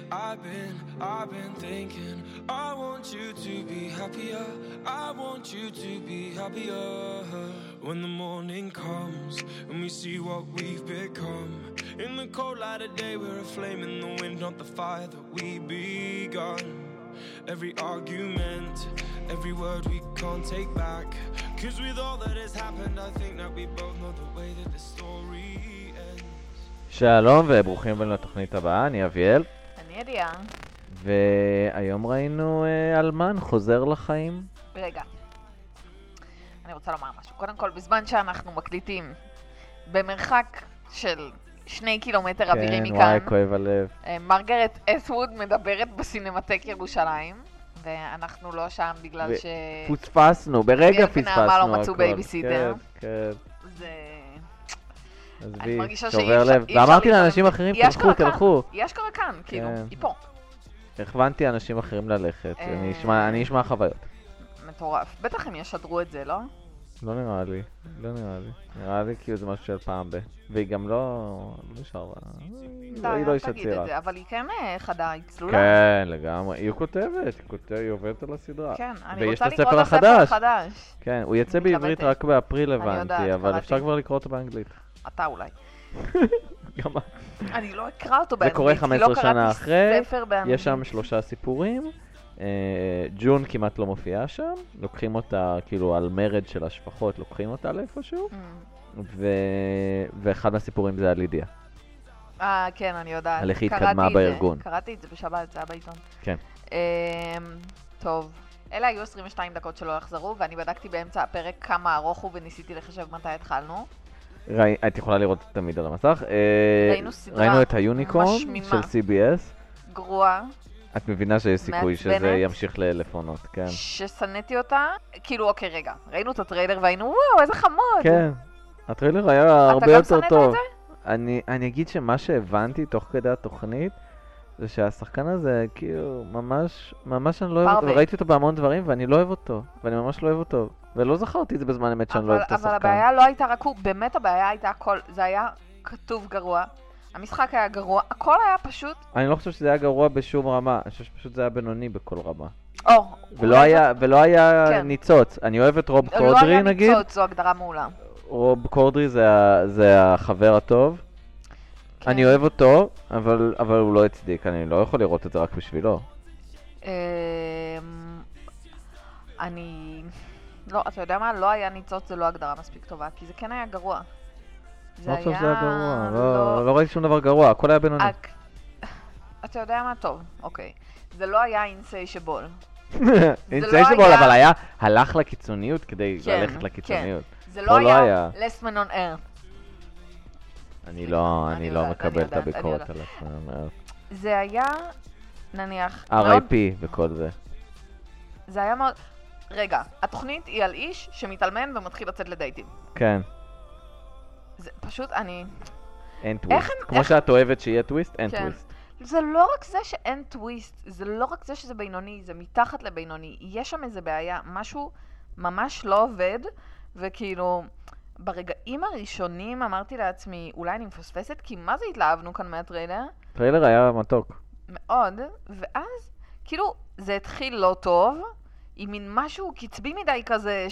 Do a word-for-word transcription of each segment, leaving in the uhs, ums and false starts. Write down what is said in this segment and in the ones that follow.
I've been, I've been thinking, I want you to be happier, I want you to be happier. When the morning comes, and we see what we've become, in the cold light of day we're a flame in the wind, not the fire that we begun. Every argument, every word we can't take back, cause with all that has happened I think that we both know the way that the story ends. שלום וברוכים הבאים לתוכנית הבאה, אני אביאל. אני אדיה. והיום ראינו אה, אלמן חוזר לחיים. רגע, אני רוצה לומר משהו. קודם כל, בזמן שאנחנו מקליטים במרחק של שני קילומטר אווירי מכאן, כן, וואי, כואב הלב. מרגרט את'ווד מדברת בסינמטק ירושלים, ואנחנו לא שם בגלל ש... פוספסנו, ברגע פספסנו הכל. ונעמה לא מצאו בייביסיטר. כן, כן. זה... עזבי, שובר לב. ואמרתי לאנשים אחרים, תלכו, תלכו. יש קורה כאן, כאילו, היא פה. הכוונתי אנשים אחרים ללכת, אני אשמע חוויות. מטורף. בטח הם ישדרו את זה, לא? לא נראה לי, לא נראה לי. נראה לי כאילו זה משהו של פעם ב... והיא גם לא... לא נשאר בה... היא לא אישה צעירה. אבל היא כן חדה, היא צלולה. כן, לגמרי. היא כותבת, היא עובדת על הסדרה. כן, אני רוצה לקרוא את הספר החדש. כן, הוא יצא בעברית רק באפריל הבנתי, אבל אפשר כבר לקרוא אותו באנגלית. אתה אולי. גם אני לא אקרא אותו זה באנגלית, קורה חמש עשרה שנה אחרי, באנגלית. יש שם שלושה סיפורים. ג'ון כמעט לא מופיעה שם, לוקחים אותה כאילו על מרד של השפחות, לוקחים אותה לאיפשהו, ואחד מהסיפורים זה על לידיה. אה, כן, אני יודעת. על איך היא התקדמה בארגון. קראתי את זה בשבת, זה היה בעיתון. כן. טוב, אלה היו עשרים ושתיים דקות שלא יחזרו, ואני בדקתי באמצע הפרק כמה ארוך הוא וניסיתי לחשב מתי התחלנו. את יכולה לראות תמיד על המסך. ראינו סדרה ראינו את היוניקורן של סי בי אס. גרועה. את מבינה שיש סיכוי שזה ימשיך ללפונות, כן. ששנאתי אותה, כאילו אוקיי רגע, ראינו את הטריילר והיינו וואו איזה חמוד. כן, הטריילר היה הרבה יותר טוב. אתה גם שנאת את זה? אני, אני אגיד שמה שהבנתי תוך כדי התוכנית, זה שהשחקן הזה כאילו ממש, ממש אני לא אוהב אותו, ראיתי אותו בהמון דברים ואני לא אוהב אותו, ואני ממש לא אוהב אותו, ולא זכרתי את זה בזמן אמת שאני לא אוהב את השחקן. אבל הבעיה לא הייתה רק הוא, באמת הבעיה הייתה הכל, זה היה כתוב גרוע. המשחק היה גרוע, הכל היה פשוט... אני לא חושב שזה היה גרוע בשום רמה, אני חושב שפשוט זה היה בינוני בכל רמה. או, ולא היה, ולא היה ניצוץ. אני אוהב את רוב קורדרי נגיד. לא היה ניצוץ, זו הגדרה מעולה. רוב קורדרי זה החבר הטוב. אני אוהב אותו, אבל הוא לא הצדיק, אני לא יכול לראות את זה רק בשבילו. אני... לא, אתה יודע מה? לא היה ניצוץ, זה לא הגדרה מספיק טובה, כי זה כן היה גרוע. לא חושב שזה היה גרוע, לא ראיתי שום דבר גרוע, הכל היה בינוני. אתה יודע מה? טוב, אוקיי. זה לא היה אינסיישבול. אינסיישבול, אבל היה, הלך לקיצוניות כדי ללכת לקיצוניות. זה לא היה less man on earth. אני לא, אני לא מקבל את הביקורת על less man on earth. זה היה, נניח... אר איי פי וכל זה. זה היה מאוד... רגע, התוכנית היא על איש שמתאלמן ומתחיל לצאת לדייטים. כן. זה פשוט, אני... אין טוויסט. כמו שאת אוהבת שיהיה טוויסט, אין טוויסט. זה לא רק זה שאין טוויסט, זה לא רק זה שזה בינוני, זה מתחת לבינוני. יש שם איזה בעיה, משהו ממש לא עובד, וכאילו, ברגעים הראשונים אמרתי לעצמי, אולי אני מפספסת, כי מה זה התלהבנו כאן מהטריילר? טריילר היה מתוק. מאוד, ואז, כאילו, זה התחיל לא טוב, עם מין משהו קצבי מדי כזה,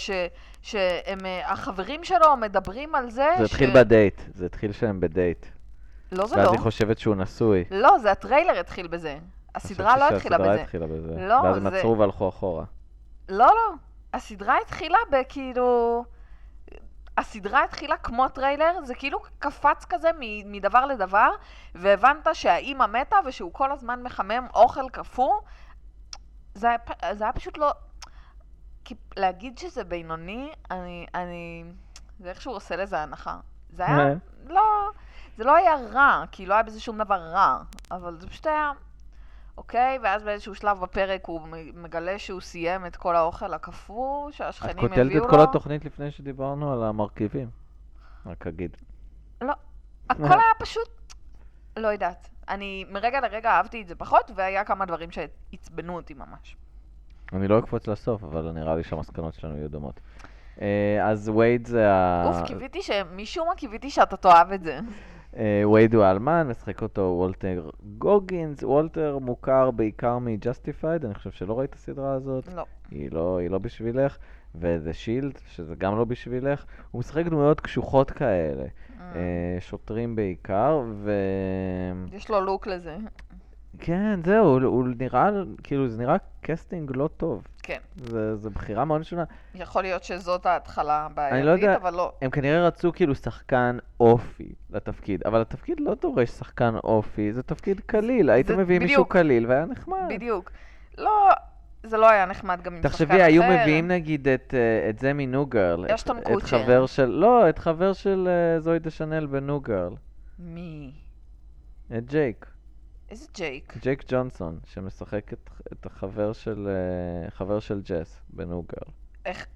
שהחברים שלו מדברים על זה. זה התחיל בדייט, זה התחיל שהם בדייט. לא, זה לא. ואז היא חושבת שהוא נשוי. לא, זה הטריילר התחיל בזה. הסדרה לא התחילה בזה. הסדרה התחילה בזה. לא, ואז הם עצרו והלכו אחורה. לא, לא. הסדרה התחילה בכאילו... הסדרה התחילה כמו טריילר, זה כאילו קפץ כזה מדבר לדבר, והבנת שהאימא מתה ושהוא כל הזמן מחמם אוכל קפוא. זה היה, זה היה פשוט לא... כי להגיד שזה בינוני, אני... אני... זה איך שהוא עושה לזה הנחה. זה היה... לא... זה לא היה רע, כי לא היה בזה שום דבר רע, אבל זה פשוט היה... אוקיי, ואז באיזשהו שלב בפרק הוא מגלה שהוא סיים את כל האוכל הקפוא, שהשכנים הביאו לו. את כותלת את כל התוכנית לפני שדיברנו על המרכיבים. רק אגיד. לא, הכל היה פשוט... לא יודעת. אני מרגע לרגע אהבתי את זה פחות, והיה כמה דברים שהצבנו אותי ממש. אני לא אקפוץ לסוף, אבל נראה לי שהמסקנות שלנו יהיו דומות. אז וייד זה ה... אוף, קיוויתי שמשום מה קיוויתי שאתה תאהב את זה. וייד הוא האלמן, משחק אותו וולטר גוגינס. וולטר מוכר בעיקר מ-Justified, אני חושב שלא ראית הסדרה הזאת. לא. היא לא, היא לא בשבילך. ו-The Shield, שזה גם לא בשבילך. הוא משחק דמויות קשוחות כאלה. שוטרים בעיקר, ו... יש לו לוק לזה. כן, זהו, הוא, הוא נראה, כאילו, זה נראה קסטינג לא טוב. כן. זה, זה בחירה מאוד שונה. יכול להיות שזאת ההתחלה בעייתית, לא יודע, אבל לא. הם כנראה רצו כאילו שחקן אופי לתפקיד, אבל התפקיד לא דורש שחקן אופי, זה תפקיד קליל. הייתם מביאים מישהו קליל והיה נחמד. בדיוק. לא... זה לא היה נחמד גם עם שחקן אחר. תחשבי, היו מביאים נגיד את, את זה מניו גרל. אשטון את, קוצ'ר. את חבר של, לא, את חבר של uh, זוי דה שנל בניו גרל. מי? את ג'ייק. איזה ג'ייק? ג'ייק ג'ונסון, שמשחק את, את החבר של, uh, חבר של ג'ס בניו גרל. איך?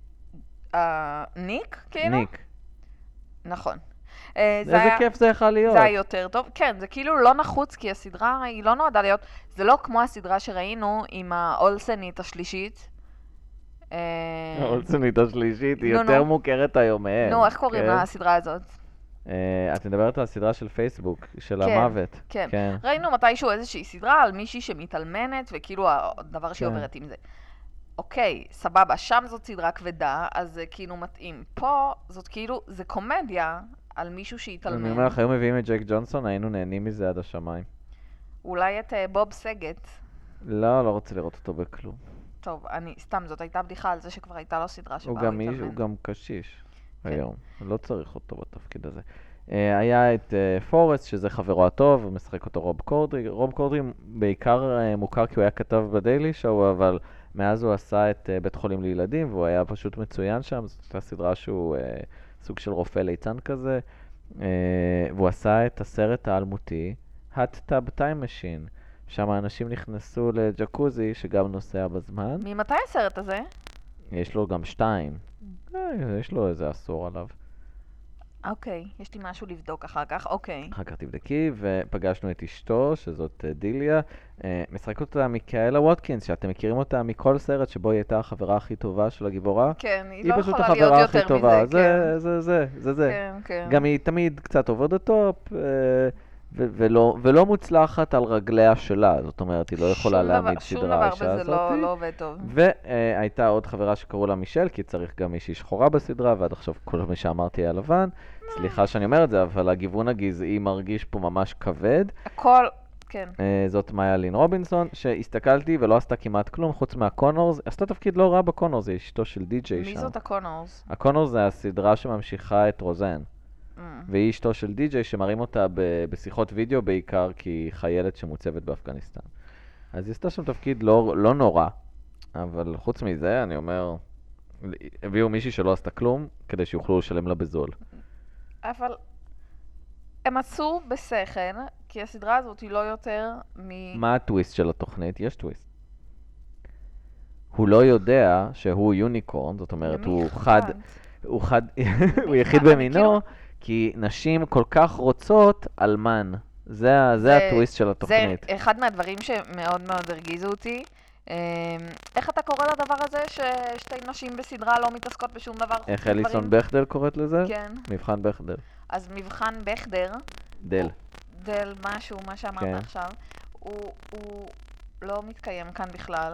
אה, ניק, כאילו? ניק. נכון. איזה כיף זה יכול להיות. זה היה יותר טוב. כן, זה כאילו לא נחוץ, כי הסדרה היא לא נועדה להיות, זה לא כמו הסדרה שראינו עם האולסנית השלישית. האולסנית השלישית היא יותר מוכרת היום מהם. נו, איך קוראים לסדרה הזאת? את מדברת על הסדרה של פייסבוק, של המוות. כן, ראינו מתישהו איזושהי סדרה על מישהי שמתעלמנת, וכאילו הדבר שהיא עוברת עם זה. אוקיי, סבבה, שם זאת סדרה כבדה, אז זה כאילו מתאים. פה זאת כאילו, זה קומדיה על מישהו שהתעלמן. אני אומר לך, היו מביאים את ג'ייק ג'ונסון, היינו נהנים מזה עד השמיים. אולי את בוב סגט. לא, לא רוצה לראות אותו בכלום. טוב, אני, סתם, זאת הייתה בדיחה על זה שכבר הייתה לו סדרה שבה הוא התעלמן. הוא גם קשיש היום, לא צריך אותו בתפקיד הזה. היה את פורסט, שזה חברו הטוב, הוא משחק אותו רוב קורדרי. רוב קורדרי בעיקר מוכר כי הוא היה כתב בדיילי שואו, אבל מאז הוא עשה את בית חולים לילדים, והוא היה פשוט מצוין שם. זאת הייתה סדרה שהוא סוג של רופא ליצן כזה, והוא עשה את הסרט האלמותי, Hot Tub Time Machine. שם האנשים נכנסו לג'קוזי שגם נוסע בזמן. ממתי הסרט הזה? יש לו גם שתיים. יש לו איזה עשור עליו. אוקיי, יש לי משהו לבדוק אחר כך, אוקיי. אחר כך תבדקי, ופגשנו את אשתו, שזאת דיליה. משחק אותה מיקאלה ווטקינס, שאתם מכירים אותה מכל סרט שבו היא הייתה החברה הכי טובה של הגיבורה. כן, היא לא יכולה להיות יותר מזה, כן. זה, זה, זה, זה. כן, כן. גם היא תמיד קצת עובד הטופ, ולא, ולא מוצלחת על רגליה שלה, זאת אומרת, היא לא יכולה להעמיד סדרה האישה הזאת. שום דבר בזה לא עובד טוב. והייתה עוד חברה שקראו לה מישל, כי צריך גם מישהי שחורה בסדרה, ועד עכשיו כל מי שאמרתי היה לבן. סליחה שאני אומר את זה, אבל הגיוון הגזעי מרגיש פה ממש כבד. הכל, כן. זאת מאיה לין רובינסון, שהסתכלתי ולא עשתה כמעט כלום, חוץ מהקונורס. עשתה תפקיד לא רע בקונורס, היא אשתו של די-ג'יי שם. מי זאת הקונורס? הקונורס זה הסדרה שממשיכה את רוזן. והיא אשתו של די-ג'יי שמראים אותה ב- בשיחות וידאו בעיקר, כי היא חיילת שמוצבת באפגניסטן. אז היא עשתה שם תפקיד לא, לא נורא, אבל חוץ מזה, אני אומר, הביאו מישהי שלא עשתה כלום, כדי שיוכלו לשלם לה בזול. אבל הם עשו בשכל, כי הסדרה הזאת היא לא יותר מ... מה הטוויסט של התוכנית? יש טוויסט. הוא לא יודע שהוא יוניקורן, זאת אומרת, הוא חד, הוא חד, הוא יחיד במינו, כי נשים כל כך רוצות אלמן. זה, זה הטוויסט של התוכנית. זה אחד מהדברים שמאוד מאוד הרגיזו אותי. איך אתה קורא לדבר הזה ששתי נשים בסדרה לא מתעסקות בשום דבר? איך אליסון בכדל קוראת לזה? כן. מבחן בכדל. אז מבחן בכדר. דל. דל משהו, מה שאמרת עכשיו. הוא לא מתקיים כאן בכלל.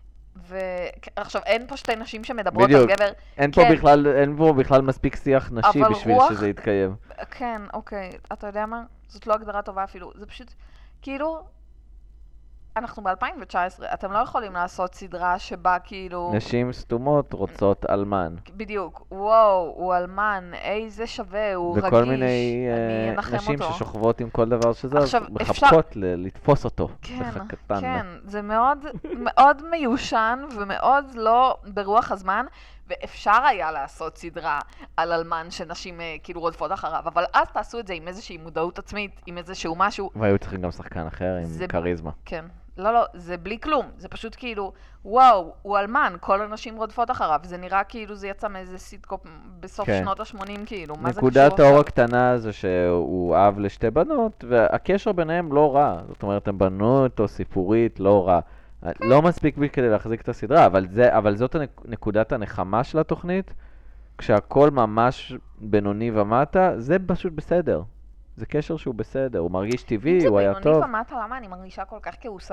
ועכשיו, אין פה שתי נשים שמדברות על גבר. אין פה בכלל, אין פה בכלל מספיק שיח נשי בשביל שזה יתקיים. כן, אוקיי. אתה יודע מה? זאת לא הגדרה טובה אפילו. זה פשוט, כאילו, אנחנו ב-אלפיים תשע עשרה, אתם לא יכולים לעשות סדרה שבה כאילו... נשים סתומות רוצות אלמן. בדיוק. וואו, הוא אלמן, איזה שווה, הוא רגיש. וכל מיני נשים ששוכבות עם כל דבר שזה, אז מחפקות לתפוס אותו. כן, כן. זה מאוד מאוד מיושן ומאוד לא ברוח הזמן, ואפשר היה לעשות סדרה על אלמן שנשים כאילו רודפות אחריו, אבל אז תעשו את זה עם איזושהי מודעות עצמית, עם איזשהו משהו. והיו צריכים גם שחקן אחר עם קריזמה. כן. לא, לא, זה בלי כלום. זה פשוט כאילו, וואו, הוא אלמן, כל הנשים רודפות אחריו. זה נראה כאילו זה יצא מאיזה סיטקופ בסוף כן. שנות ה-שמונים, כאילו. מה זה קשור עכשיו? נקודת האור הקטנה זה שהוא אב לשתי בנות, והקשר ביניהם לא רע. זאת אומרת, הם בנו אותו סיפורית לא רע. כן. לא מספיק בי כדי להחזיק את הסדרה, אבל, זה, אבל זאת נקודת הנחמה של התוכנית. כשהכל ממש בינוני ומטה, זה פשוט בסדר. זה קשר שהוא בסדר, הוא מרגיש אם טבעי, זה הוא היה בינוני טוב. ומטה, למה אני מרגישה כל כך כעוסה?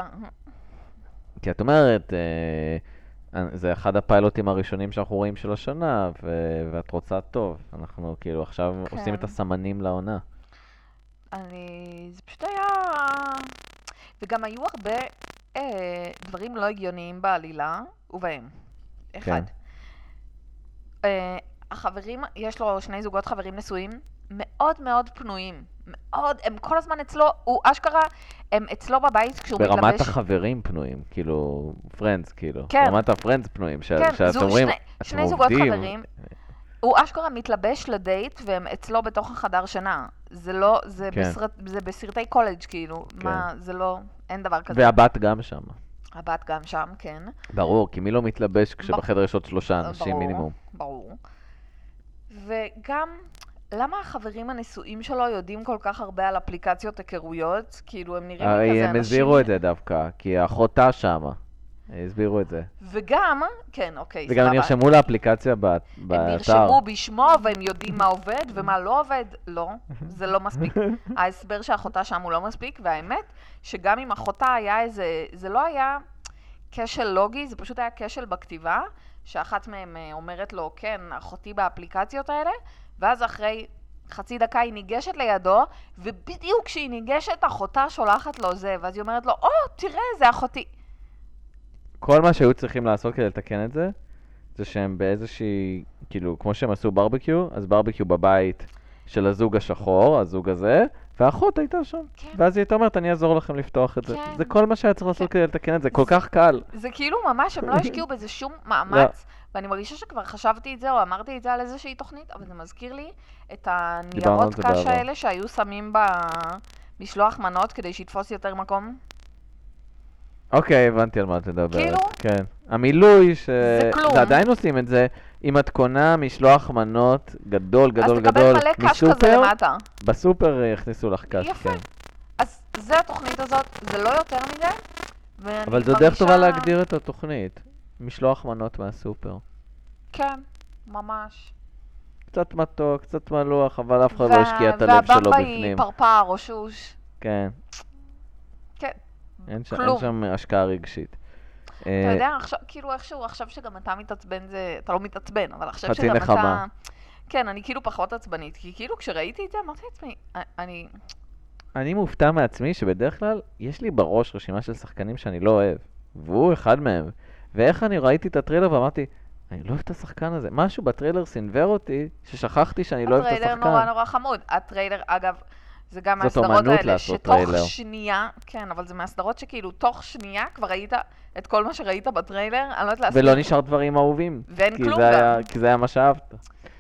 כי את אומרת, אה, זה אחד הפיילוטים הראשונים שאנחנו רואים של השנה, ו- ואת רוצה טוב. אנחנו כאילו עכשיו כן. עושים את הסמנים לעונה. אני... זה פשוט היה... וגם היו הרבה אה, דברים לא הגיוניים בעלילה, ובהם. אחד. אה, החברים, יש לו שני זוגות חברים נשואים, מאוד מאוד פנויים. מאוד, הם כל הזמן אצלו, הוא אשכרה, הם אצלו בבית כשהוא מתלבש... ברמת החברים פנויים, כאילו, פרנדס, כאילו. כן. ברמת הפרנדס פנויים, ש- כן, שאתם זוג- אומרים, שני- אתם שני זוגות עובדים. חברים. הוא אשכרה מתלבש לדייט, והם אצלו בתוך החדר שינה. זה לא, זה, כן. בסרט, זה בסרטי קולג' כאילו. כן. מה, זה לא, אין דבר כזה. והבת גם שם. הבת גם שם, כן. ברור, כי מי לא מתלבש כשבחדר יש עוד שלושה אנשים ברור, מינימום. ברור. וגם, למה החברים הנשואים שלו יודעים כל כך הרבה על אפליקציות היכרויות? כאילו, הם נראים לי הרי כזה הם אנשים... הסבירו את זה דווקא, כי אחותה שמה. הסבירו את זה. וגם, כן, אוקיי, וגם סבבה. נרשמו לאפליקציה ב- הם באתר. נרשמו בשמו והם יודעים מה עובד ומה לא עובד. לא, זה לא מספיק. ההסבר שאחותה שם הוא לא מספיק, והאמת שגם אם אחותה היה איזה, זה לא היה כשל לוגי, זה פשוט היה כשל בכתיבה, שאחת מהם אה, אומרת לו, כן, אחותי באפליקציות האלה, ואז אחרי חצי דקה היא ניגשת לידו, ובדיוק כשהיא ניגשת, אחותה שולחת לו זה, ואז היא אומרת לו, או, תראה, זה אחותי. כל מה שהיו צריכים לעשות כדי לתקן את זה, זה שהם באיזושהי, כאילו, כמו שהם עשו ברבקיו, אז ברבקיו בבית של הזוג השחור, הזוג הזה, והאחות הייתה שם. כן. ואז היא הייתה אומרת, אני אעזור לכם לפתוח את זה. כן. זה כל מה שהיה צריך לעשות כדי לתקן את זה, כל כך קל. זה כאילו ממש, הם לא השקיעו בזה שום מאמץ, ואני מרגישה שכבר חשבתי את זה, או אמרתי את זה על איזושהי תוכנית, אבל זה מזכיר לי את דיברנו על הניירות זה קש בעבר. האלה שהיו שמים במשלוח מנות כדי שיתפוס יותר מקום. אוקיי, הבנתי על מה את מדברת. כאילו? כן. המילוי, ש... זה כלום. זה עדיין עושים את זה, אם את קונה משלוח מנות גדול, גדול, אז תקבל גדול, מלא קש כזה מסופר, למטה. בסופר יכניסו לך קש, יפה. כן. אז זה התוכנית הזאת, זה לא יותר מדי. ואני אבל זו דרך מרגישה- טובה להגדיר את התוכנית. משלוח מנות מהסופר. כן, ממש. קצת מתוק, קצת מלוח, אבל אף אחד לא השקיע את הלב שלו והבמבה היא בפנים. פרפר או שוש. כן, כן, אין ש- אין כלום. שם השקעה רגשית. אתה אה, יודע, עכשיו, כאילו איכשהו, עכשיו שגם אתה מתעצבן זה, אתה לא מתעצבן, אבל עכשיו חצי שגם נחמה. אתה... כן, אני כאילו פחות עצבנית, כי כאילו כשראיתי את זה, אמרתי לעצמי, אני... אני מופתע מעצמי שבדרך כלל יש לי בראש רשימה של שחקנים שאני לא אוהב, והוא אחד מהם. ואיך אני ראיתי את הטריילר ואמרתי, אני לא אוהב את השחקן הזה. משהו בטריילר סינבר אותי, ששכחתי שאני לא אוהב את הטריילר השחקן. נורא נורא חמוד. הטריילר, אגב, זה גם זאת מהסדרות אומנות האלה, לעשות שתוך טריילר. שנייה, כן, אבל זה מהסדרות שכאילו תוך שנייה כבר ראית את כל מה שראית בטריילר, אני לא יודעת להסביר. ולא נשאר דברים אהובים. ואין כי כלום זה היה- גם. כי זה היה מה שאהבת.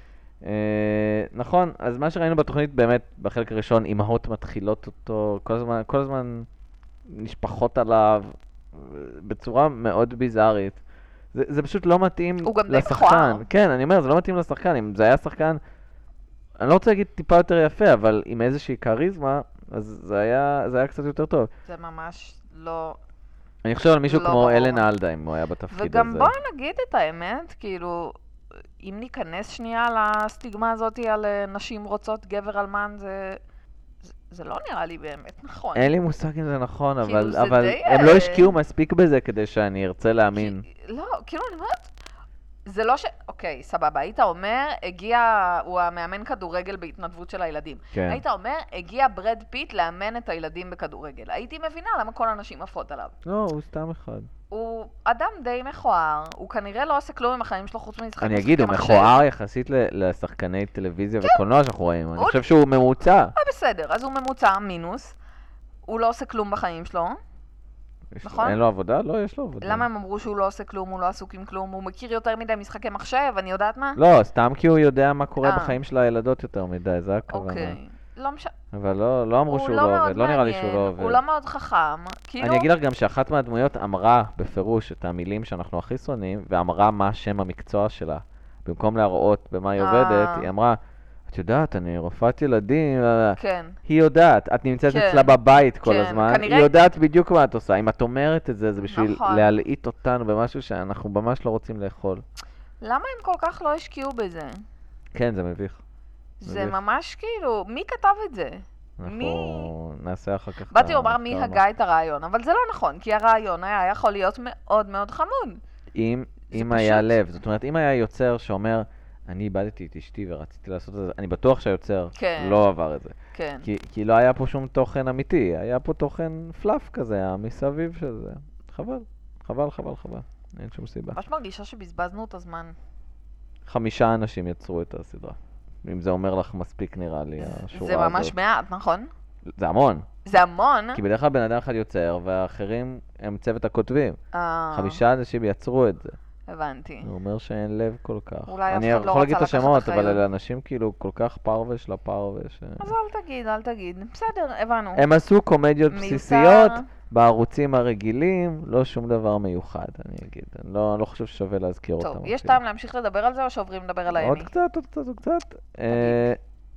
אה, נכון, אז מה שראינו בתוכנית באמת, בחלק הראשון, אמהות מתחילות אותו, כל הזמן, כל הזמן נשפחות עליו, בצורה מאוד ביזארית. זה, זה פשוט לא מתאים הוא גם די לשחקן. מכוער. כן, אני אומר, זה לא מתאים לשחקן. אם זה היה שחקן, אני לא רוצה להגיד טיפה יותר יפה, אבל עם איזושהי כריזמה, אז זה היה, זה היה קצת יותר טוב. זה ממש לא... אני חושב על מישהו לא כמו ברור. אלן אלדה, אם הוא היה בתפקיד הזה. וגם בואי נגיד את האמת, כאילו, אם ניכנס שנייה לסטיגמה הזאת על אה, נשים רוצות גבר אלמן, זה... זה- זה לא נראה לי באמת נכון. אין לי מושג אם זה נכון, כאילו, אבל, זה אבל די, הם לא אה, השקיעו מספיק בזה כדי שאני ארצה להאמין. כי- לא, כאילו, אני אומרת, זה לא ש... אוקיי, סבבה, היית אומר, הגיע, הוא המאמן כדורגל בהתנדבות של הילדים. כן. היית אומר, הגיע ברד פיט לאמן את הילדים בכדורגל. הייתי מבינה למה כל הנשים עפות עליו. לא, הוא סתם אחד. הוא אדם די מכוער, הוא כנראה לא עושה כלום עם החיים שלו חוץ מלשחק אני משחקי אגיד, הוא מחשב. מכוער יחסית ל- לשחקני טלוויזיה וקולנוע שאנחנו רואים. אני הוא- חושב שהוא ממוצע. אה, בסדר, אז הוא ממוצע מינוס. הוא לא עושה כלום בחיים שלו. יש- נכון? אין לו עבודה? לא, יש לו עבודה. למה הם אמרו שהוא לא עושה כלום, הוא לא עסוק עם כלום, הוא מכיר יותר מדי משחקי מחשב, אני יודעת מה? לא, סתם כי הוא יודע מה קורה אה. בחיים של הילדות יותר מדי, זה הכוונה. אוקיי. לא משנה. אבל לא, לא אמרו הוא שהוא לא לא מאוד עובד, לא נראה לי שהוא מעניין, לא עובד. הוא לא מאוד חכם. כאילו, אני אגיד לך גם שאחת מהדמויות אמרה בפירוש את המילים שאנחנו הכי שונאים, ואמרה מה שם המקצוע שלה. במקום להראות במה היא אה. עובדת, היא אמרה, את יודעת, אני רופאת ילדים, כן. היא יודעת, את נמצאת כן. אצלה בבית כל כן, הזמן, כנראה- היא יודעת בדיוק מה את עושה. אם את אומרת את זה, זה בשביל נכון. להלעיט אותנו במשהו שאנחנו ממש לא רוצים לאכול. למה הם כל כך לא השקיעו בזה? כן, זה מביך. זה מביך. ממש כאילו, מי כתב את זה? אנחנו נעשה אחר כך... באתי לומר מי הגה את הרעיון, אבל זה לא נכון, כי הרעיון היה יכול להיות מאוד מאוד חמוד. אם, אם היה לב, זאת אומרת, אם היה יוצר שאומר, אני איבדתי את אשתי ורציתי לעשות את זה, אני בטוח שהיוצר כן. לא עבר את זה. כן. כי, כי לא היה פה שום תוכן אמיתי, היה פה תוכן פלאף כזה, מסביב של זה. חבל, חבל, חבל, חבל. אין שום סיבה. ממש מרגישה שבזבזנו את הזמן. חמישה אנשים יצרו את הסדרה. אם זה אומר לך מספיק נראה לי, השורה זה ממש הזאת. מעט, נכון? זה המון. זה המון. כי בדרך כלל בן אדם אחד יוצר, והאחרים הם צוות הכותבים. אה, חמישה אנשים יצרו את זה. הבנתי. הוא אומר שאין לב כל כך. אולי אף אני אחד לא יכול להגיד את רצה לקחת השמות, אחריות. אבל אלה אנשים כאילו כל כך פרווה של הפרווה. ש... אז אל תגיד, אל תגיד. בסדר, הבנו. הם עשו קומדיות מיותר. בסיסיות בערוצים הרגילים, לא שום דבר מיוחד, אני אגיד. אני לא, לא חושב ששווה להזכיר אותם. טוב, יש אפילו. טעם להמשיך לדבר על זה או שעוברים לדבר על עוד האמי? קצת, עוד קצת, עוד קצת. אה,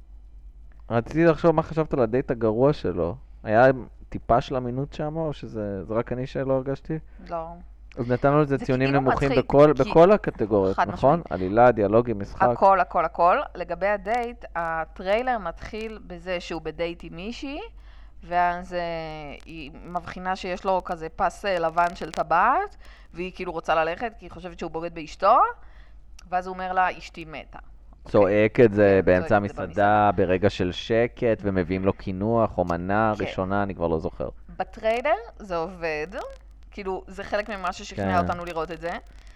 רציתי לחשוב מה חשבת על הדייט הגרוע שלו. היה טיפה של אמינות שם, או שזה זה רק אני שלא הרגשתי? לא. אז נתנו לזה זה ציונים כאילו נמוכים מצחיק, בכל, כי- בכל הקטגוריות, חד נכון? משמעית. עלילה, דיאלוגים, משחק. הכל, הכל, הכל. לגבי הדייט, הטריילר מתחיל בזה שהוא בדייט עם מישהי, ואז אה, היא מבחינה שיש לו כזה פס אה, לבן של טבעת, והיא כאילו רוצה ללכת כי היא חושבת שהוא בוגד באשתו, ואז הוא אומר לה, אשתי מתה. צועק את זה כן, באמצע צועק את זה המסעדה, ברגע של שקט, ומביאים לו קינוח או מנה כן. ראשונה, אני כבר לא זוכר. בטריילר זה עובד, כאילו זה חלק ממה ששכנע כן. אותנו לראות את זה.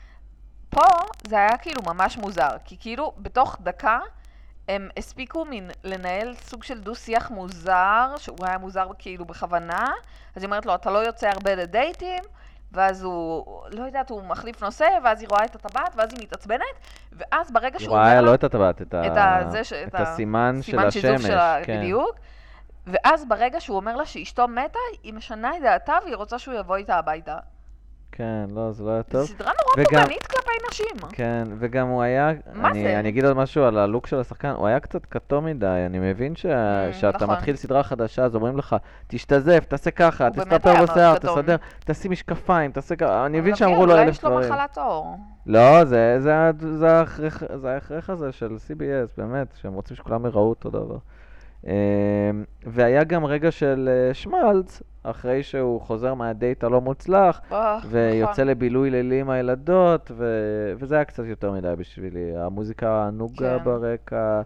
פה זה היה כאילו ממש מוזר, כי כאילו בתוך דקה הם הספיקו מין לנהל סוג של דו-שיח מוזר, שהוא היה מוזר כאילו בכוונה, אז היא אומרת לו, אתה לא יוצא הרבה לדייטים, ואז הוא, לא יודעת, הוא מחליף נושא, ואז היא רואה את הטבעת, ואז היא מתעצבנת, ואז ברגע היא שהוא אומר רואה לה... לא את הטבעת, את, את ה... ה- זה ש- את את ה- הסימן של סימן שיזוף השמש. שלה, כן. בדיוק. ואז ברגע שהוא אומר לה שאשתו מתה, היא משנה את דעתה והיא רוצה שהוא יבוא איתה הביתה. כן, לא, זה לא היה טוב. זו סדרה נורא וגם- פוגענית כלפי נשים. כן, וגם הוא היה, מה אני, זה? אני אגיד עוד משהו על הלוק של השחקן, הוא היה קצת כתום מדי, אני מבין ש... Mm, שאתה נכון. מתחיל סדרה חדשה, אז אומרים לך, תשתזף, תעשה ככה, הוא באמת תסתפר היה מאוד בשיער, כתום. תסדר, תשים משקפיים, תעשה ככה, אני מבין אבל שאמרו כן, לו אולי אלף יש לו דברים. מחלת עור. לא, זה, זה, ה- זה ההכרח, זה ההכרח הזה של סי בי אס, באמת, שהם רוצים שכולם יראו אותו דבר. אמ, והיה גם רגע של אה, שמלץ, אחרי שהוא חוזר מהדייט הלא מוצלח, אה, ויוצא נכון. לבילוי לילי עם הילדות, ו... וזה היה קצת יותר מדי בשבילי. המוזיקה הנוגה כן. ברקע,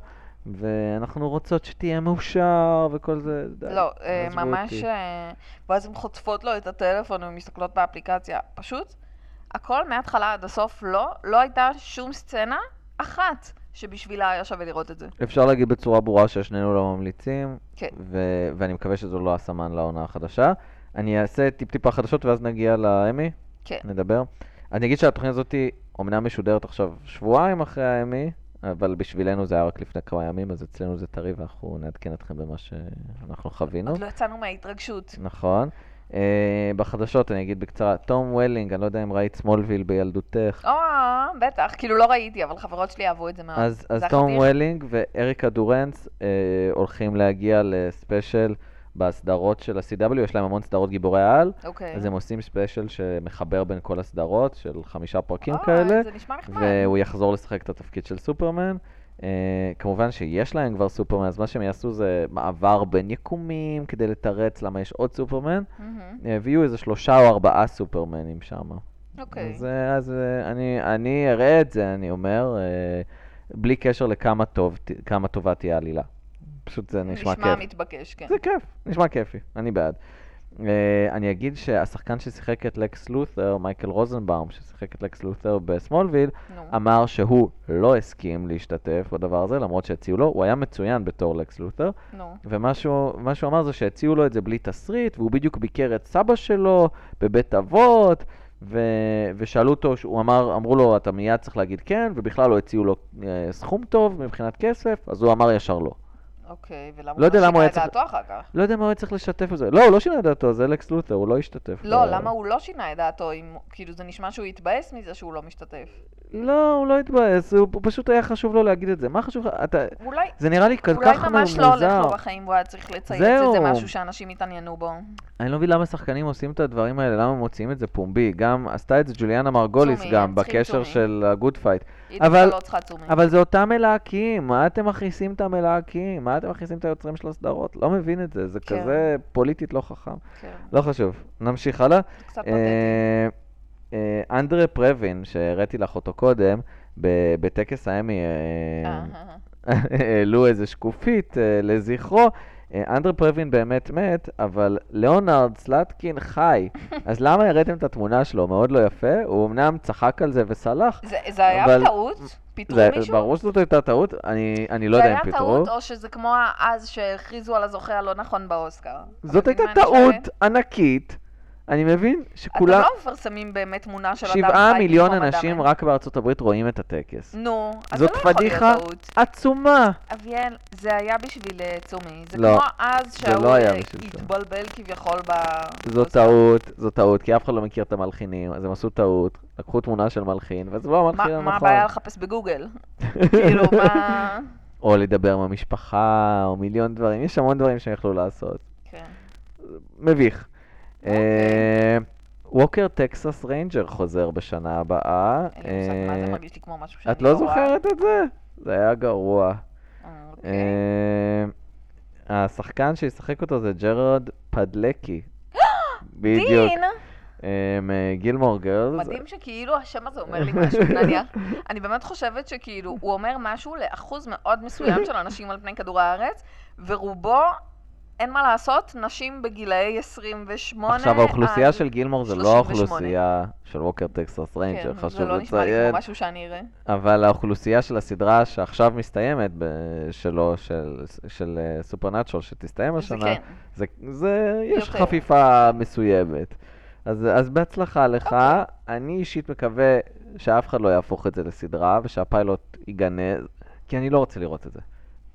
ואנחנו רוצות שתהיה מאושר, וכל זה. די, לא, אה, עזבו ממש... אותי. אה, ואז הן חוטפות לו את הטלפון ומסתכלות באפליקציה. פשוט, הכל מההתחלה עד הסוף לא, לא הייתה שום סצנה אחת שבשבילה היה שווה לראות את זה. אפשר להגיד בצורה ברורה ששנינו לא ממליצים, כן. ו... ואני מקווה שזו לא הסמן לעונה החדשה. אני אעשה טיפ-טיפה חדשות, ואז נגיע לאמי, כן. נדבר. אני אגיד שהתוכנית הזאת היא אומנם משודרת עכשיו שבועיים אחרי האמי, אבל בשבילנו זה היה רק לפני כמה ימים, אז אצלנו זה טרי, ואנחנו נעדכן אתכם במה שאנחנו חווינו. עוד לא יצאנו מההתרגשות. נכון. Uh, בחדשות אני אגיד בקצרה, תום וולינג, אני לא יודע אם ראית סמולוויל בילדותך. או, בטח, כאילו לא ראיתי, אבל חברות שלי אהבו את זה מאוד. אז, אז זה תום החתיך? וולינג ואריקה דורנס uh, הולכים להגיע לספיישל בסדרות של ה-סי דאבליו, יש להם המון סדרות גיבורי העל, אוקיי. אז הם עושים ספיישל שמחבר בין כל הסדרות של חמישה פרקים אוי, כאלה, זה נשמע נחמד. והוא יחזור לשחק את התפקיד של סופרמן. Uh, כמובן שיש להם כבר סופרמן, אז מה שהם יעשו זה מעבר בין יקומים כדי לתרץ למה יש עוד סופרמן, מהמם. uh, ויהיו איזה שלושה או ארבעה סופרמנים שם. אוקיי. אז, uh, אז uh, אני, אני אראה את זה, אני אומר, uh, בלי קשר לכמה טוב, ת- כמה טובה תהיה העלילה. פשוט זה נשמע נשמע כיף. מתבקש, כן. זה כיף, נשמע כיפי, אני בעד. Uh, אני אגיד שהשחקן ששיחק את לקס לות'ר, מייקל רוזנבאום, ששיחק את לקס לות'ר בסמולוויל, נו. אמר שהוא לא הסכים להשתתף בדבר הזה, למרות שהציעו לו, הוא היה מצוין בתור לקס לות'ר, נו. ומה שהוא, מה שהוא אמר זה שהציעו לו את זה בלי תסריט, והוא בדיוק ביקר את סבא שלו בבית אבות, ו... ושאלו אותו, הוא אמר, אמרו לו, אתה מיד צריך להגיד כן, ובכלל לא הציעו לו אה, סכום טוב מבחינת כסף, אז הוא אמר ישר לא. אוקיי, ולמה לא יודע הוא למה הוא שינה היה את צריך- דעתו אחר כך? לא יודע מה הוא היה צריך לשתף בזה. לא, הוא לא שינה את דעתו, זה לקס לות'ר, הוא לא השתתף. לא, ב- למה הוא לא שינה את דעתו? אם- כאילו, זה נשמע שהוא התבאס מזה שהוא לא משתתף. לא, הוא לא התבאס, הוא הוא פשוט היה חשוב לו להגיד את זה. מה חשוב לך? אתה... אולי, זה נראה לי כל אולי כך ממש לא הולך מוזר. לו בחיים, והוא היה צריך לצייץ זהו. את זה משהו שאנשים התעניינו בו. אני לא מבין למה שחקנים עושים את הדברים האלה, למה מוציאים את זה פומבי. גם עשתה את זה ג'וליאנה מרגוליס צומי, גם, הם צריכים בקשר צומי. של הגוד פייט. היא אבל- דווקא לא צריכה צומי. אבל זה אותם מלהקים, מה אתם מכניסים את המלהקים? מה אתם מכניסים את היוצרים של הסדרות? לא מבין את זה, זה כן. כזה פוליטית לא חכם. כן, לא חשוב, נמשיך הלאה. זה קצת פתטי. אה, אה, אנדרה פרווין, שהראיתי לך אותו קודם, ב- בטקס האמי, אה, אה, אה, אה. העלו איזה שקופית אה, לזכרו. אה, אנדרה פרווין באמת מת, אבל ליאונרד סלטקין חי. אז למה הראיתם את התמונה שלו? מאוד לא יפה. הוא אמנם צחק על זה וסלח. זה- זה היה אבל- טעות? פיטרו זה מישהו? ברור שזאת הייתה טעות, אני, אני לא יודע אם זה פיטרו. היה טעות, או שזה כמו אז שהכריזו על הזוכה הלא נכון באוסקר? זאת אתה הייתה מבין מה אני טעות שואלת? ענקית. אני מבין אתם שכולם... לא מפרסמים באמת תמונה של אדם חי שבעה מיליון במקום אנשים אדם. רק בארצות הברית רואים את הטקס. נו, אז זאת זה לא יכול להיות פדיחה טעות. עצומה. אביאל, זה היה בשביל אה, צומי. זה לא, כמו אז זה שההוא לא היה אה, בשביל צומי. התבלבל כביכול ב... זו טעות, זו טעות, כי אף אחד לא מכיר את המלחינים, אז הם עשו טעות, לקחו תמונה של מלחין, וזה לא המלחין מה הנכון. מה הבעיה לחפש בגוגל? כאילו, מה... או לדבר עם המשפחה, או מיליון דברים, יש המון דברים שהם יכלו לעשות. כן. מביך. אוקיי. ווקר טקסס ריינג'ר חוזר בשנה הבאה. אין לי מושג מה זה אה, מרגיש לי כמו משהו שאני את לא רואה. זוכרת את זה? זה היה גרוע. אה, אוקיי. אה, השחקן שישחק אותו זה ג'רארד פדלקי. בדיוק. דין! גילמור גרלס. מדהים שכאילו השם הזה אומר לי משהו, נניח. אני באמת חושבת שכאילו הוא אומר משהו לאחוז מאוד מסוים של אנשים על פני כדור הארץ, ורובו, אין מה לעשות, נשים בגילאי עשרים ושמונה. עכשיו האוכלוסייה עד של גילמור זה לא שלושים ושמונה. האוכלוסייה של ווקר טקסס ריינג'ר, כן, חשוב זה לא נשמע לי לציין. כמו משהו שאני אראה. אבל האוכלוסייה של הסדרה שעכשיו מסתיימת ב- שלו, של, של סופרנטשול, שתסתיים זה השנה, כן. זה, זה, יש יותר. חפיפה מסוימת. אז, אז בהצלחה לך. אוקיי. אני אישית מקווה שאף אחד לא יהפוך את זה לסדרה, ושהפיילוט ייגנז, כי אני לא רוצה לראות את זה.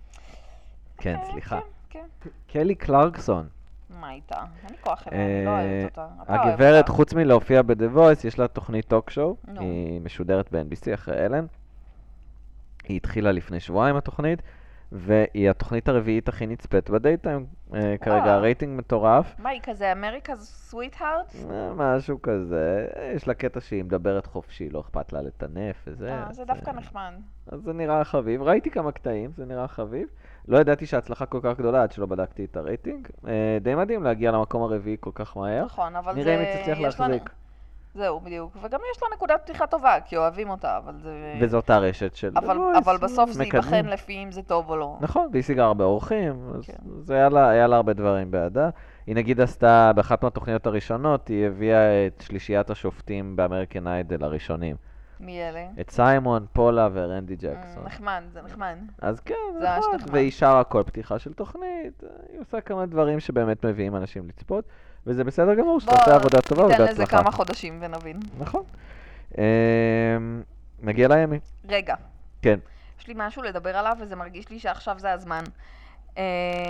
כן, אה, סליחה. כן, כן. קלי קלרקסון. מה איתה? אין לי כוח אליה, אני לא אה, אוהבת אותה. אתה אוהב הגברת, אותה. חוץ מלהופיע ב-The Voice, יש לה תוכנית טוק שואו. נו. היא משודרת ב-אן בי סי אחרי אלן. היא התחילה לפני שבועיים התוכנית, והיא התוכנית הרביעית הכי נצפית בדייטיים. אה, כרגע אה. הרייטינג מטורף. מה היא כזה, אמריקה's סוויט-הארט? אה, משהו כזה. יש לה קטע שהיא מדברת חופשי, לא אכפת לה לטנף וזה. אה, זה אז, דווקא אה, נחמד. אז זה נראה חביב. ראיתי כמה קטעים, זה נראה חביב. לא ידעתי שההצלחה כל כך גדולה עד שלא בדקתי את הרייטינג. אה, די מדהים להגיע למקום הרביעי כל כך מהר. נכון, אבל זה... נראה אם היא תצליח יש לה- להחזיק. זהו, בדיוק. וגם יש לה נקודת פתיחה טובה, כי אוהבים אותה, אבל זה... וזו אותה רשת של... אבל, The Voice, אבל בסוף זה מקדמים. ייבחן לפי אם זה טוב או לא. נכון, והיא השיגה הרבה אורחים, אז כן. זה היה לה, היה לה הרבה דברים בעדה. היא נגיד עשתה, באחת מהתוכניות הראשונות, היא הביאה את שלישיית השופטים באמריקן איידל הראשונים. מי אלה? את סיימון, פולה ורנדי אה, ג'קסון. נחמד, זה נחמד. אז כן, זה ממש נכון, נחמד. והיא שרה כל פתיחה של תוכנית, היא עושה כמה דברים שבאמת מביאים אנשים לצפות, וזה בסדר גמור, שאתה עושה עבודה טובה ניתן לזה ובהצלחה. כמה חודשים ונבין. נכון. אמ, נגיע לימי. רגע, כן. יש לי משהו לדבר עליו, וזה מרגיש לי שעכשיו זה הזמן. אה,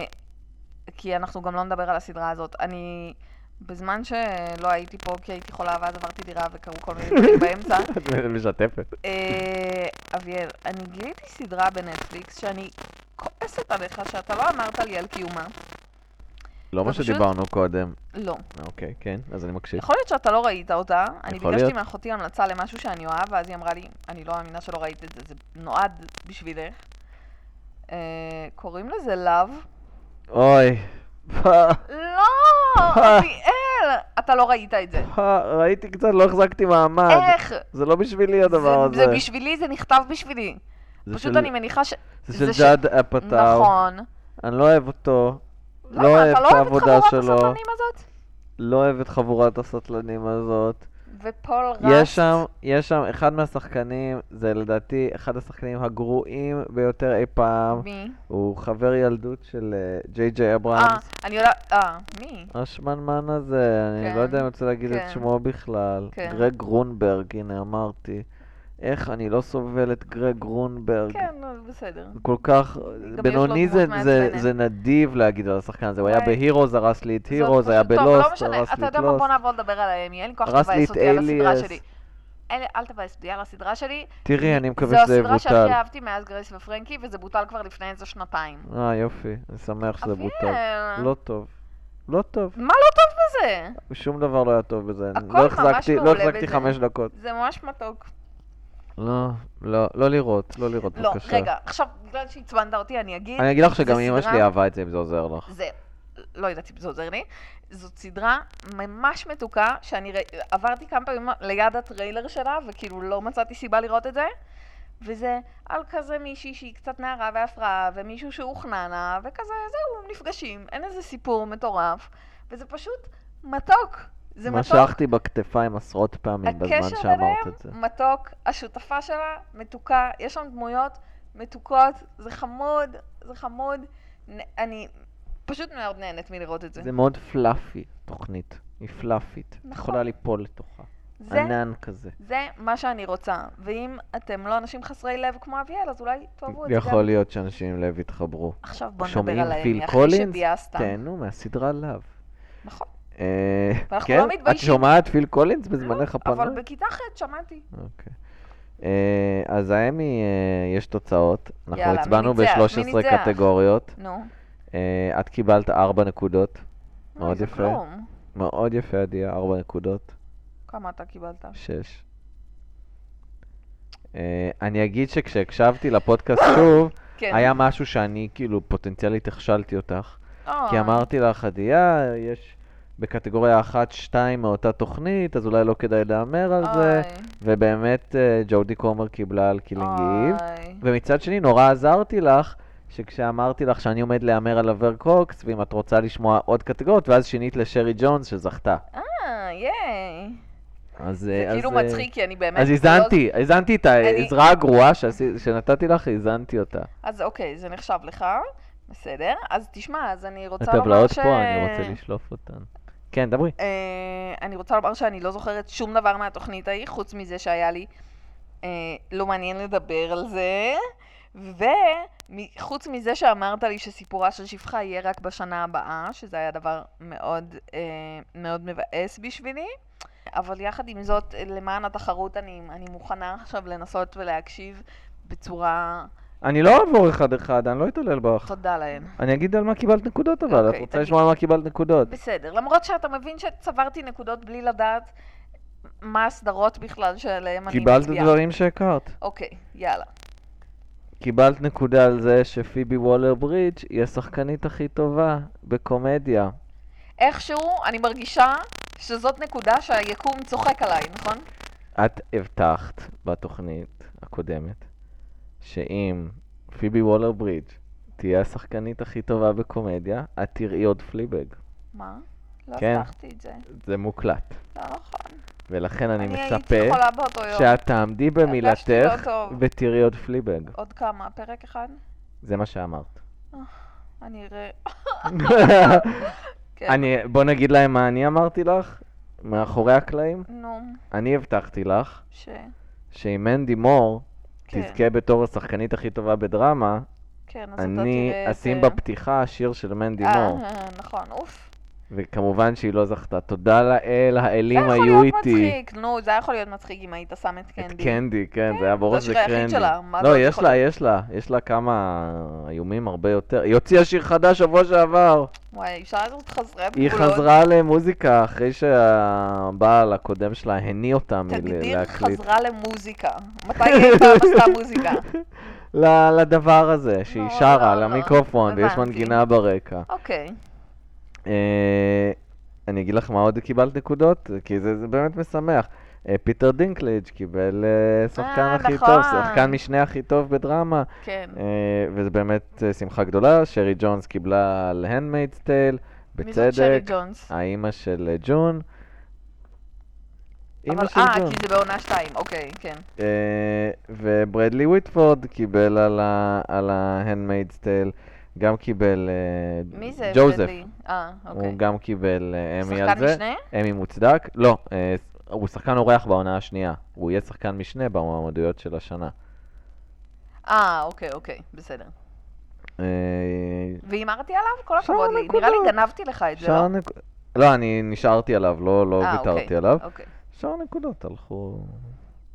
כי אנחנו גם לא נדבר על הסדרה הזאת. אני, בזמן שלא הייתי פה, כי הייתי חולה, ואז עברתי דירה וקרו כל מיני דברים באמצע. את משתפת. אה, אביאל, אני גיליתי סדרה בנטפליקס שאני כועסת עליך שאתה לא אמרת לי על קיומה. לא מה ופשוט- שדיברנו קודם. לא. אוקיי, כן, אז אני מקשיב. יכול להיות שאתה לא ראית אותה. אני יכול ביקשתי להיות. מאחותי המלצה למשהו שאני אוהב, ואז היא אמרה לי, אני לא מאמינה שלא ראית את זה, זה נועד בשבילך. אה, קוראים לזה Love. אוי. לא! אביאל! אתה לא ראית את זה. ראיתי קצת, לא החזקתי מעמד. איך? זה לא בשבילי הדבר זה- הזה. זה בשבילי, זה נכתב בשבילי. זה פשוט של- אני מניחה ש... זה זה של ש- ג'אד אפאטאו. נכון. אני לא אוהב אותו. לא, לא מה, אוהב אתה את לא אוהב את העבודה חבורת שלו. הסטלנים הזאת? לא אוהב את חבורת הסטלנים הזאת. ופול ראסט. יש שם, יש שם אחד מהשחקנים, זה לדעתי אחד השחקנים הגרועים ביותר אי פעם. מי? הוא חבר ילדות של אה, ג'יי ג'יי אה, אברהמס. אני יודעת... אה, מי? השמנמן הזה, אני כן. לא יודע אם אני רוצה להגיד את כן. שמו בכלל. כן. גרג גרונברג, הנה אמרתי. איך אני לא סובל את גרג גרונברג. כן, נו, בסדר. כל כך, לו בינוני זה, דמות זה, מעצבנת. זה נדיב להגיד על השחקן הזה, הוא היה וואי. בהירוס, הרס לי את זאת הירוס, היה פשוט- טוב, בלוסט, לא משנה, הרס לי אתה את יודע מה, בוא לוסט. נעבור לדבר על האמי, אין לי כוח הרס לי לבאס את אותי על הסדרה אליאס. שלי. אל, אל תבאס אותי על הסדרה שלי. תראי, אני מקווה שזה יבוטל. זו הסדרה שהכי אהבתי מאז גרייס ופרנקי, וזה בוטל כבר לפני איזה שנתיים. אה, יופי, אני שמח שזה בוטל. לא טוב. לא טוב. מה לא טוב בזה? שום דבר לא היה טוב בזה. הכל ממש מעולה בזה. לא החזקתי חמש דקות. זה ממש מתוק. לא, לא, לא לראות, לא לראות, בבקשה. לא, רגע, עכשיו, בגלל שהצבנת אותי, אני אגיד... אני אגיד לך שגם אמא שלי אהבה את זה, אם זה עוזר לך. זה, לא יודעת אם זה עוזר לי. זאת סדרה ממש מתוקה, שאני עברתי כמה פעמים ליד הטריילר שלה, וכאילו לא מצאתי סיבה לראות את זה. וזה על כזה מישהי שהיא קצת נערה והפרעה, ומישהו שהוא חננה, וכזה, זהו, נפגשים. אין איזה סיפור מטורף, וזה פשוט מתוק. זה מתוק. משכתי בכתפיים עשרות פעמים בזמן שאמרת את זה. הקשר ביניהם מתוק, השותפה שלה מתוקה, יש שם דמויות מתוקות, זה חמוד, זה חמוד. אני פשוט מאוד נהנית מלראות את זה. זה מאוד פלאפי, תוכנית. היא פלאפית. נכון. יכולה ליפול לתוכה. זה, ענן כזה. זה מה שאני רוצה. ואם אתם לא אנשים חסרי לב כמו אביאל, אז אולי תאהבו את זה. יכול להיות שאנשים עם לב יתחברו. עכשיו בוא נדבר על פיל האמי, אחרי קולינס, שביאסת. תהנו מהסדרה לאב. נכון. ואנחנו כן? לא מתביישים. את שומעת פיל קולינס בזמנך הפנוי? אבל בכיתה ח' שמעתי. אוקיי. אז האמי, יש תוצאות. אנחנו הצבענו ב-שלוש עשרה קטגוריות. נו. את קיבלת ארבע נקודות. מאוד זה יפה. כלום. מאוד יפה, עדיה, ארבע נקודות. כמה אתה קיבלת? שש. אני אגיד שכשהקשבתי לפודקאסט שוב, היה משהו שאני כאילו פוטנציאלית הכשלתי אותך. כי אמרתי לך, עדיה, יש בקטגוריה אחת, שתיים מאותה תוכנית, אז אולי לא כדאי לאמר על זה. ובאמת ג'ודי קומר קיבלה על קילינג איב. ומצד שני נורא עזרתי לך, שכשאמרתי לך שאני עומד לאמר על לבר קוקס, ואם את רוצה לשמוע עוד קטגוריות, ואז שינית לשרי ג'ונס שזכתה. אה, ייי. זה כאילו מצחיק, כי אני באמת... אז הזנתי, הזנתי את העזרה הגרועה שנתתי לך, הזנתי אותה. אז אוקיי, זה נחשב לך, בסדר. אז תשמע, אז אני רוצה לומר ש... הטבלאות פה, אני רוצה לשלוף אותן. כן, דברי. אני רוצה לומר שאני לא זוכרת שום דבר מהתוכנית ההיא, חוץ מזה שהיה לי לא מעניין לדבר על זה. וחוץ מזה שאמרת לי שסיפורה של שפחה יהיה רק בשנה הבאה, שזה היה דבר מאוד, מאוד מבאס בשבילי. אבל יחד עם זאת, למען התחרות אני, אני מוכנה עכשיו לנסות ולהקשיב בצורה... אני לא אעבור אחד אחד, אני לא אתעלל בך. תודה להן. אני אגיד על מה קיבלת נקודות אבל, okay, את רוצה לשמוע על מה קיבלת נקודות. בסדר, למרות שאתה מבין שצברתי נקודות בלי לדעת מה הסדרות בכלל שלהם אני מצביעה. קיבלת דברים שהכרת. אוקיי, okay, יאללה. קיבלת נקודה על זה שפיבי וולר ברידג' היא השחקנית הכי טובה בקומדיה. איכשהו אני מרגישה שזאת נקודה שהיקום צוחק עליי, נכון? את הבטחת בתוכנית הקודמת שאם פיבי וולר ברידג' תהיה השחקנית הכי טובה בקומדיה, את תראי עוד פליבג. מה? לא כן, הבטחתי את זה. זה מוקלט. לא נכון. ולכן אני, אני מצפה שאת תעמדי במילתך ותראי עוד פליבג. עוד כמה? פרק אחד? זה מה שאמרת. אני אראה. אני, בוא נגיד להם מה אני אמרתי לך, מאחורי הקלעים. נו. אני הבטחתי לך, ש... שאם מנדי מור כן. תזכה בתור השחקנית הכי טובה בדרמה, כן, אז אני אתה אשים תראה בפתיחה השיר של מנדי אה, מור. נכון, אוף. וכמובן שהיא לא זכתה. תודה לאל, האלים זה היו יכול להיות איתי. מצחיק, נו, זה יכול להיות מצחיק אם היית שם את קנדי. את קנדי, כן, כן, זה היה בראש זה זה השיר היחיד קנדי. שלה, מה לא, לא יש יכול לה, להיות? יש לה, יש לה כמה איומים הרבה יותר. היא הוציאה שיר חדש שבוע שעבר. וואי, האישה הזאת חזרה בגבולות. היא חזרה למוזיקה אחרי שהבעל הקודם שלה הניע אותה מלהקליט. תגדיר חזרה למוזיקה. מתי היא פעם עשתה מוזיקה? לדבר הזה, שהיא לא, שרה לא, למיקרופון לא. ויש הבנתי. מנגינה ברקע. אוקיי. אה, אני אגיד לך מה עוד קיבלת נקודות, כי זה, זה באמת משמח. אה, פיטר דינקליג' קיבל אה, שחקן אה, הכי נכון. טוב, שחקן משנה הכי טוב בדרמה. כן. אה, וזה באמת אה, שמחה גדולה. שרי ג'ונס קיבלה על הנדמיידס טייל, מי זאת שרי בצדק. ג'ונס? האימא של אה, ג'ון. אבל אימא של אה, ג'ון. כי זה בעונה שתיים, אוקיי, כן. אה, וברדלי וויטפורד קיבל על ה- על ה-Handmaid's Tale, גם קיבל אה, מי זה? ג'וזף. ברדלי? אה, אוקיי. הוא גם קיבל אה, אמי על שחקן זה. משנה? אמי מוצדק. לא, אה, הוא שחקן אורח בעונה השנייה. הוא יהיה שחקן משנה במועמדויות של השנה. אה, אוקיי, אוקיי, בסדר. אה, והימרתי עליו? כל שאר הכבוד לי. נקודות. נראה לי גנבתי לך את זה, שאר לא? נק- לא, אני נשארתי עליו, לא לא אה, ויתרתי אוקיי, עליו. אוקיי. שאר נקודות הלכו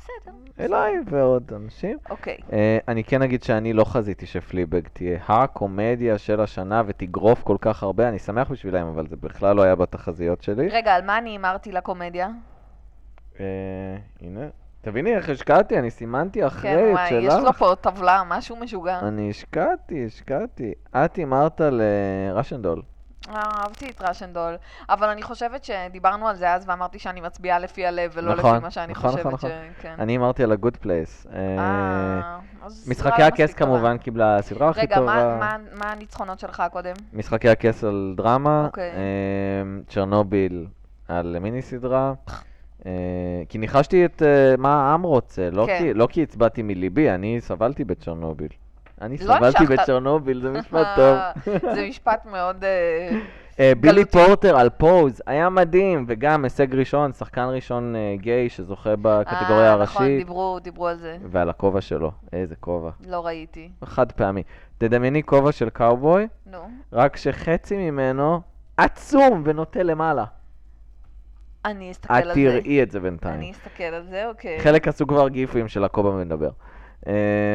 בסדר. אליי ועוד אנשים. אוקיי. Uh, אני כן אגיד שאני לא חזיתי שפליבג תהיה הקומדיה של השנה ותגרוף כל כך הרבה, אני שמח בשבילם, אבל זה בכלל לא היה בתחזיות שלי. רגע, על מה אני אמרתי לקומדיה? Uh, הנה, תביני איך השקעתי, אני סימנתי אחרי כן, את וואי, שלך. יש לו פה טבלה, משהו משוגע. אני השקעתי, השקעתי. את אמרת לרשנדול. אה, אהבתי את רשנדול, אבל אני חושבת שדיברנו על זה אז ואמרתי שאני מצביעה לפי הלב ולא נכון, לפי מה שאני נכון, חושבת נכון, ש... נכון. כן. אני אמרתי על ה-good place. Uh, אה, אז משחקי לא הכס מספיק טובה. כמובן קיבלה הסדרה הכי רגע, טובה. מה, מה, מה הניצחונות שלך קודם? משחקי הכס על דרמה, אוקיי. אמ, צ'רנוביל על מיני סדרה, אה, כי ניחשתי את אה, מה העם רוצה, לא כן. כי- לא כי הצבעתי מליבי, אני סבלתי בצ'רנוביל. אני לא סבלתי המשכת. בצ'רנוביל, זה משפט טוב. זה משפט מאוד... אה, אה, בילי גלותי. פורטר על פוז, היה מדהים, וגם הישג ראשון, שחקן ראשון אה, גיי שזוכה בקטגוריה אה, נכון, הראשית, דיברו, דיברו על זה. ועל הכובע שלו, איזה כובע, לא ראיתי. חד פעמי. תדמייני כובע של קאובוי, נו. רק שחצי ממנו עצום ונוטה למעלה. אני אסתכל את על זה. תראי את זה בינתיים. אני אסתכל על זה, אוקיי. חלק עשו כבר גיפים של הקובה מדבר. אמ,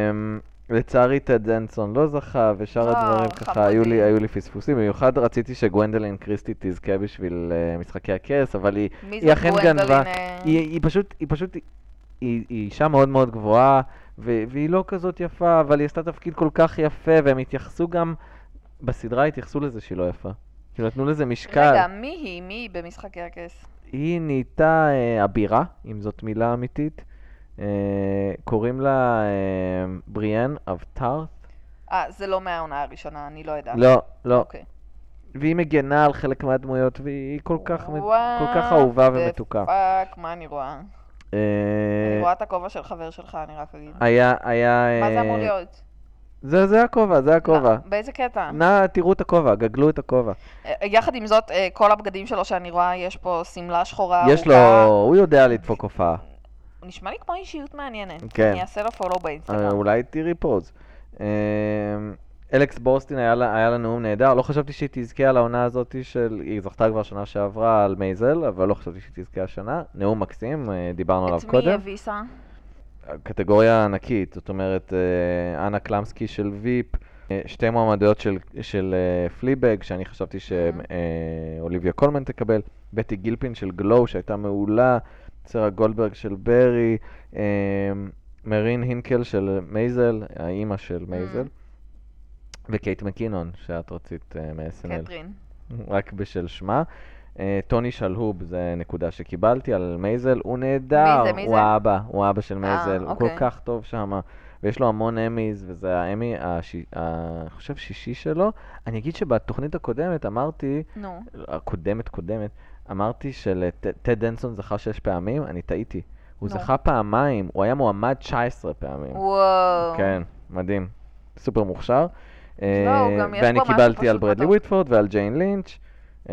לצערי טד דנסון לא זכה, ושאר אה, הדברים ככה חמודי. היו לי, היו לי פספוסים. במיוחד רציתי שגוונדלין קריסטי תזכה בשביל uh, משחקי הכס, אבל היא, מי היא זאת אכן גוונדולין, גנבה. אה? היא, היא פשוט, היא פשוט, היא, היא אישה מאוד מאוד גבוהה, ו- והיא לא כזאת יפה, אבל היא עשתה תפקיד כל כך יפה, והם התייחסו גם, בסדרה התייחסו לזה שהיא לא יפה. כאילו נתנו לזה משקל. רגע, מי היא? מי היא במשחקי הכס? היא נהייתה אה, אבירה, אם זאת מילה אמיתית. אה, קוראים לה אה, בריאן אבטארת. אה, זה לא מהעונה הראשונה, אני לא יודעת. לא, לא. אוקיי. והיא מגנה על חלק מהדמויות, והיא כל כך, מ- What כל כך אהובה the ומתוקה. fuck, מה אני רואה? אה, אני רואה את הכובע של חבר שלך, אני רק אגיד. היה, היה... מה זה אמור אה, להיות? זה, זה הכובע, זה הכובע. מה, באיזה קטע? נא, תראו את הכובע, גגלו את הכובע. אה, יחד עם זאת, אה, כל הבגדים שלו שאני רואה, יש פה שמלה שחורה יש לו, הוא יודע לדפוק הופעה. הוא נשמע לי כמו אישיות מעניינת. כן. אני אעשה לו פולו אה, באינסטגרם. אולי תראי פוז. אה, אלכס בורסטין היה לה, היה לה נאום נהדר, לא חשבתי שהיא תזכה על העונה הזאת של, היא זכתה כבר שנה שעברה על מייזל, אבל לא חשבתי שהיא תזכה השנה. נאום מקסים, אה, דיברנו עליו את מי קודם. הביסה? קטגוריה ענקית, זאת אומרת, אה, אנה קלמסקי של ויפ, אה, שתי מועמדויות של, של אה, פליבג, שאני חשבתי שאוליביה קולמן תקבל, בטי גילפין של גלו, שהייתה מעולה, סרה גולדברג של ברי, אה, מרין הינקל של מייזל, האימא של מייזל, וקייט מקינון, שאת רצית uh, מ-אס אן אל. קטרין. רק בשל שמה. Uh, טוני שלהוב, זה נקודה שקיבלתי על מייזל, הוא נהדר. מי זה? מי הוא זה? האבא, הוא האבא של מייזל, הוא כל אוקיי. כך טוב שם. ויש לו המון אמיז, וזה האמי, הש... אני חושב שישי שלו. אני אגיד שבתוכנית הקודמת אמרתי, נו. הקודמת קודמת, אמרתי שלטד דנסון זכה שש פעמים, אני טעיתי. הוא נו. זכה פעמיים, הוא היה מועמד תשע עשרה פעמים. וואו. כן, מדהים. סופר מוכשר. לא, אה, גם יש ואני בו משהו קיבלתי על פשוט ברדלי מדהים. וויטפורד ועל ג'יין לינץ'. אה,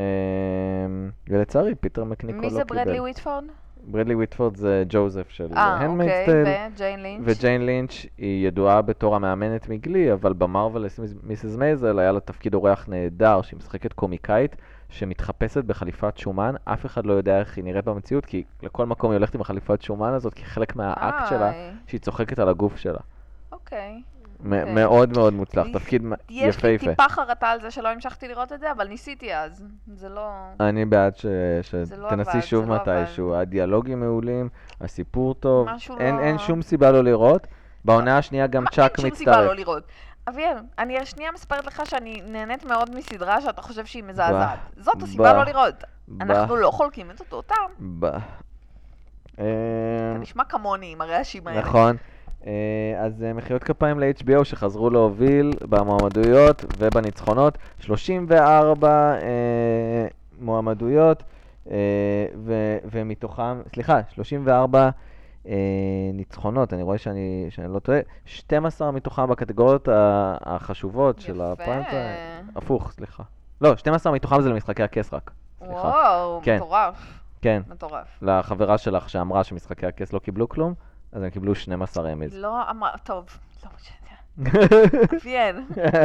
ולצערי, פיטר מקניקו לא מי קיבל. זה ברדלי וויטפורד? ברדלי וויטפורד זה ג'וזף של אה, הנדמיידס אוקיי, טייל. וג'יין לינץ'? וג'יין לינץ' היא ידועה בתור המאמנת מגלי, אבל במרוולס מיסיס מייזל היה לה תפקיד אורח נהדר, שהיא משחקת קומיקאית שמתחפשת בחליפת שומן. אף אחד לא יודע איך היא נראית במציאות, כי לכל מקום היא הולכת עם החליפת שומן הזאת, כי חלק מהאקט שלה, איי, שהיא צוחקת על הגוף שלה. אוקיי. מ- אוקיי. מאוד מאוד מוצלח, לי- תפקיד מ- יש לי יפהפה. טיפה חרטה על זה שלא המשכתי לראות את זה, אבל ניסיתי אז. זה לא... אני בעד ש- זה לא שתנסי עבד, שוב זה לא מתישהו. הדיאלוגים מעולים, הסיפור טוב, משהו אין לא- אין שום סיבה לא לראות. בעונה השנייה גם מה, צ'אק אין שום סיבה מצטרף. לא לראות. אביאל, אני שנייה מספרת לך שאני נהנית מאוד מסדרה שאתה חושב שהיא מזעזעת. זאת הסיבה ב- לא לראות. ב- אנחנו לא חולקים את אותו טעם. ב... אתה אה, נשמע כמוני עם הרעשים האלה. נכון. אה, אז אה, מחיאות כפיים ל-אייץ' בי או שחזרו להוביל במועמדויות ובניצחונות. שלושים וארבע אה, מועמדויות, אה, ו- ומתוכם, סליחה, שלושים וארבע אה, ניצחונות, אני רואה שאני, שאני לא טועה, שתים עשרה מתוכם בקטגוריות ה- החשובות של הפריים טיים. הפוך, סליחה. לא, שתים עשרה מתוכם זה למשחקי הכס רק. סליחה. וואו, כן. מטורף. כן, מטורף. לחברה שלך שאמרה שמשחקי הכס לא קיבלו כלום, אז הם קיבלו שנים עשר אמיז. לא אמר... טוב, לא משנה. אביאל.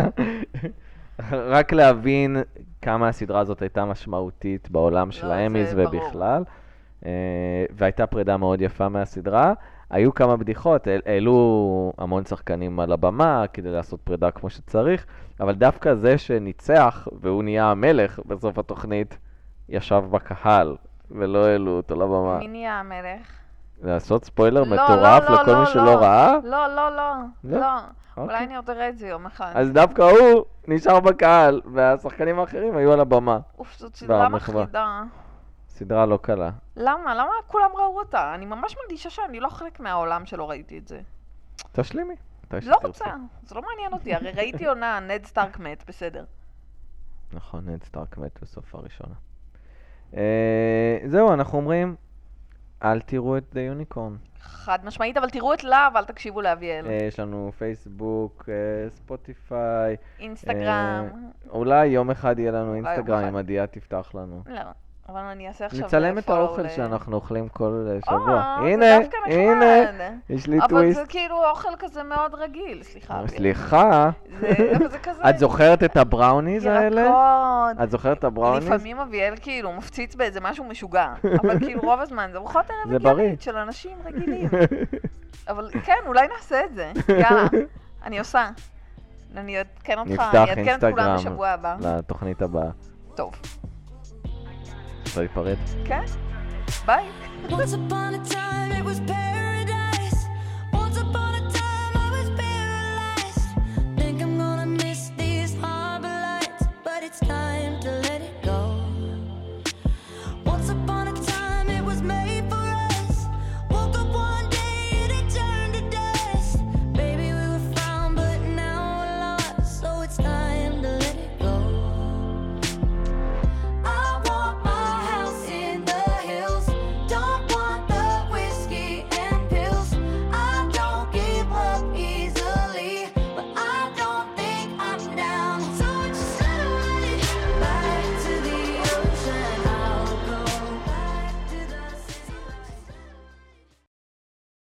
רק להבין כמה הסדרה הזאת הייתה משמעותית בעולם של לא, האמיז זה ברור. ובכלל, אה, והייתה פרידה מאוד יפה מהסדרה. היו כמה בדיחות, העלו המון שחקנים על הבמה כדי לעשות פרידה כמו שצריך, אבל דווקא זה שניצח והוא נהיה המלך בסוף התוכנית, ישב בקהל ולא העלו אותו לבמה. מי נהיה המלך? לעשות ספוילר מטורף לכל מי שלא ראה? לא, לא, לא, לא. אולי אני עוד אראה את זה יום אחד. אז דווקא הוא נשאר בקהל, והשחקנים האחרים היו על הבמה. אוף, זאת סדרה מחרידה. סדרה לא קלה. למה? למה כולם ראו אותה? אני ממש מרגישה שאני לא חלק מהעולם שלא ראיתי את זה. תשלימי. לא רוצה, זה לא מעניין אותי. הרי ראיתי עונה, נד סטארק מת, בסדר. נכון, נד סטארק מת בסוף הראשונה. זהו, אנחנו אומרים, אל תראו את The Unicorn. חד משמעית, אבל תראו את לה, אבל תקשיבו לאביאל. יש לנו פייסבוק, ספוטיפיי. אינסטגרם. אולי יום אחד יהיה לנו אינסטגרם, אם עדייה תפתח לנו. לא, אבל אני אעשה עכשיו... נצלם את האוכל שאנחנו אוכלים כל שבוע. הנה, הנה, יש לי טוויסט. אבל זה כאילו אוכל כזה מאוד רגיל, סליחה. סליחה? את זוכרת את הבראוניז האלה? ירקות. את זוכרת את הבראוניז? לפעמים אביאל כאילו מפציץ באיזה משהו משוגע, אבל כאילו רוב הזמן זה ארוחות ערב הגיונית של אנשים רגילים. אבל כן, אולי נעשה את זה. יאללה, אני עושה. אני אעדכן אותך, אני אעדכן את כולם בשבוע הבא. לתוכנית הבאה. טוב. אפשר להיפרד? כן, ביי. Once upon a time it was paradise.